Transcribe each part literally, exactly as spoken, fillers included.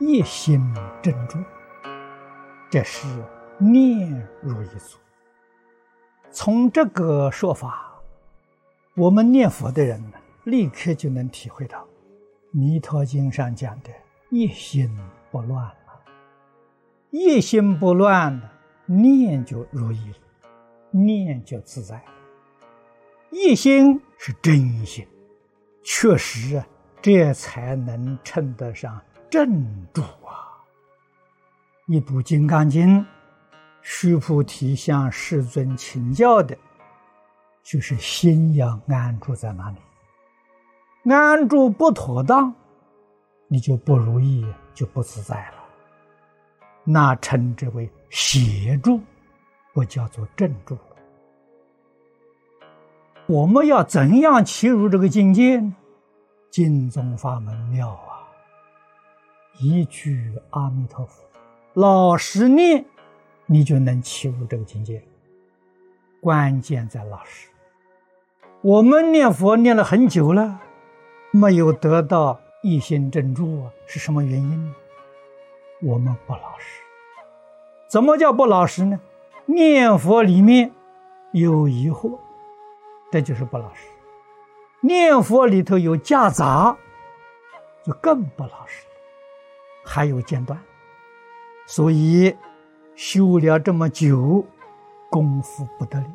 一心珍珠，这是念如一足。从这个说法，我们念佛的人呢，立刻就能体会到《弥陀经》上讲的一心不乱了。一心不乱了，念就如意了，念就自在了。一心是真心，确实啊，这才能称得上正主啊。一部《金刚经》，须菩提向世尊请教的就是心要安住在哪里。安住不妥当，你就不如意，就不自在了，那称之为邪住，不叫做正住。我们要怎样切入这个境界呢？经宗法门妙啊，一句阿弥陀佛，老实念，你就能切入这个境界。关键在老实。我们念佛念了很久了，没有得到一心正住啊，是什么原因呢？我们不老实。怎么叫不老实呢？念佛里面有疑惑，这就是不老实。念佛里头有夹杂，就更不老实，还有间断。所以修了这么久，功夫不得了。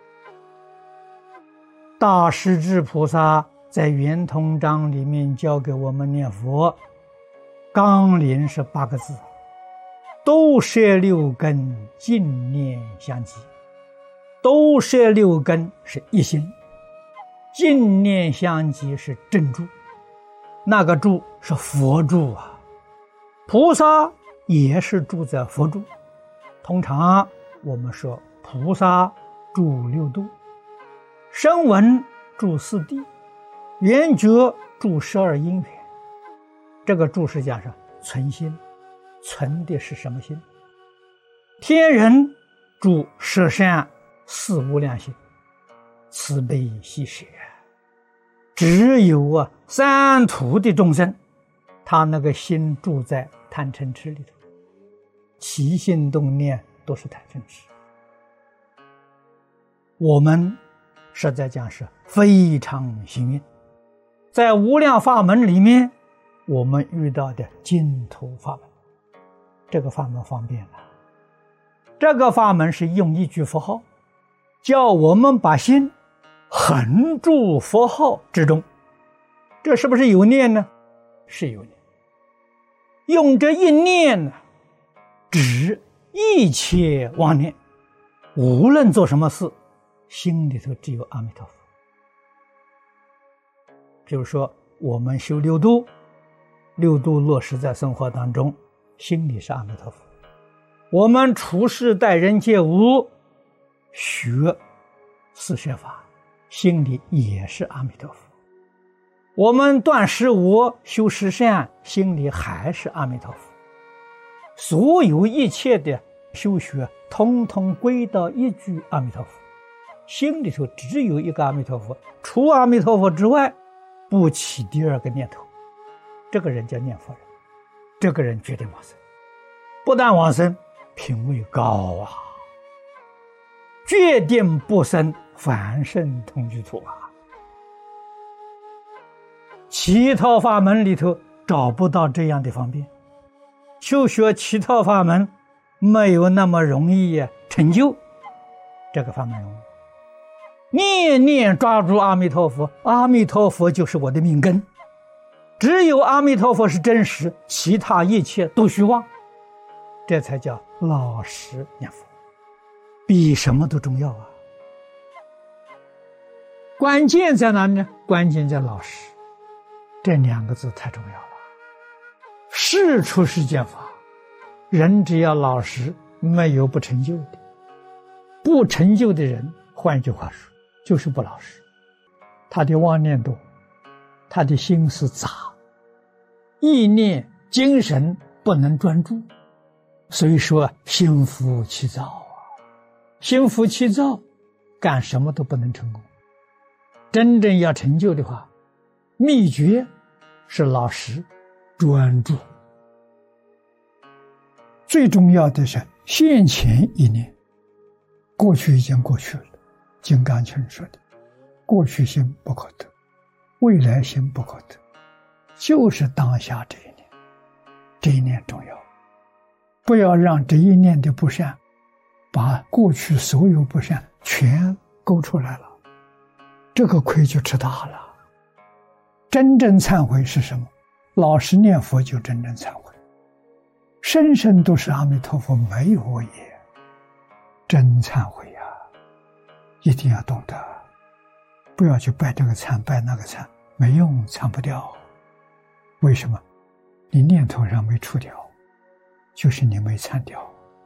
大势至菩萨在圆通章里面教给我们念佛，纲领是八个字：都摄六根，净念相继。都摄六根是一心，净念相继是正住，那个住是佛住啊。菩萨也是住在佛住，通常我们说菩萨住六度，声闻住四谛，缘觉住十二因缘。这个住是讲是存心，存的是什么心？天人住十善四无量心，慈悲喜舍。只有啊三途的众生，他那个心住在贪嗔痴里头，起心动念都是贪嗔痴。我们实在讲是非常幸运，在无量法门里面，我们遇到的净土法门，这个法门方便了。这个法门是用一句佛号，叫我们把心恒住佛号之中。这是不是有念呢？是有念。用这一念呢，止一切妄念，无论做什么事，心里头只有阿弥陀佛。比如说我们修六度，六度落实在生活当中，心里是阿弥陀佛。我们处事待人接物，学四摄法，心里也是阿弥陀佛。我们断十无，修十善，心里还是阿弥陀佛。所有一切的修学，通通归到一句阿弥陀佛，心里头只有一个阿弥陀佛，除阿弥陀佛之外，不起第二个念头。这个人叫念佛人，这个人决定往生。不但往生，品位高啊，决定不生凡圣同居土啊。其他法门里头找不到这样的方便，修学其他法门没有那么容易成就，这个法门容易。念念抓住阿弥陀佛，阿弥陀佛就是我的命根，只有阿弥陀佛是真实，其他一切都虚妄，这才叫老实念佛，比什么都重要啊。关键在哪里呢？关键在老实，这两个字太重要了。事出世间法，人只要老实，没有不成就的。不成就的人，换句话说，就是不老实，他的妄念多，他的心思杂，意念精神不能专注，所以说心浮气躁啊，心浮气躁，干什么都不能成功。真正要成就的话，秘诀是老实专注。 最重要的是现前一念，过去已经过去了。金刚经说的，过去心不可得，未来心不可得，就是当下这一念，这一念重要。不要让这一念的不善把过去所有不善全勾出来了，这个亏就吃大了。真正忏悔是什么？老实念佛就真正忏悔，生生都是阿弥陀佛，没有我也。真忏悔呀、啊，一定要懂得，不要去拜这个忏拜那个忏，没用，忏不掉。为什么？你念头上没除掉，就是你没忏掉。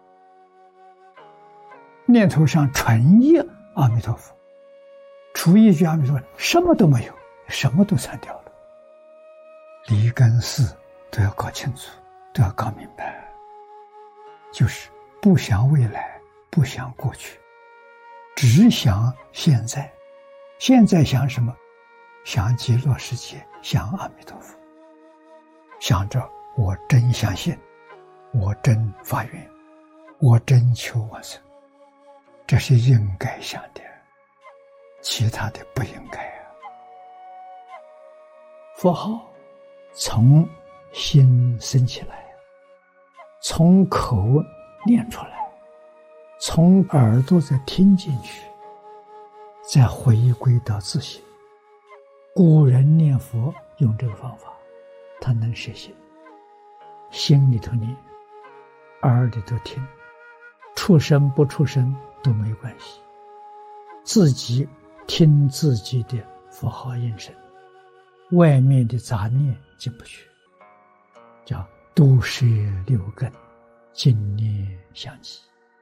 念头上纯一阿弥陀佛，除一句阿弥陀佛，什么都没有，什么都忏掉了。理跟事都要搞清楚，都要搞明白，就是不想未来，不想过去，只想现在。现在想什么？想极乐世界，想阿弥陀佛，想着我真相信，我真发愿，我真求往生，这是应该想的，其他的不应该啊。佛号从心生起来，从口念出来，从耳朵再听进去，再回归到自性。古人念佛用这个方法，他能实现。心里头念，耳里头听，出声不出声都没关系，自己听自己的佛号音声，外面的杂念进不去，叫都摄六根，净念相继。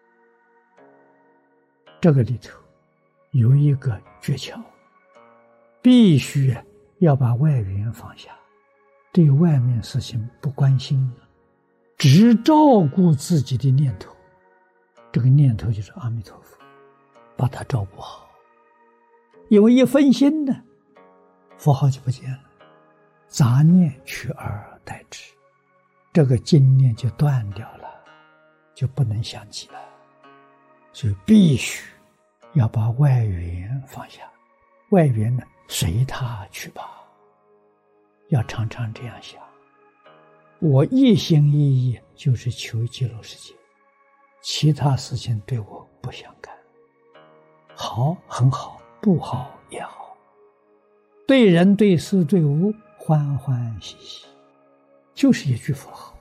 这个里头有一个诀窍，必须要把外缘放下，对外面事情不关心，只照顾自己的念头。这个念头就是阿弥陀佛，把它照顾好。因为一分心呢，佛号就不见了，杂念取而代之，这个经念就断掉了，就不能想起了。所以必须要把外缘放下，外缘呢随他去吧，要常常这样想。我一心一意就是求极乐世界，其他事情对我不相干，好很好，不好也好，对人对事对物欢欢喜喜，就是一句佛号。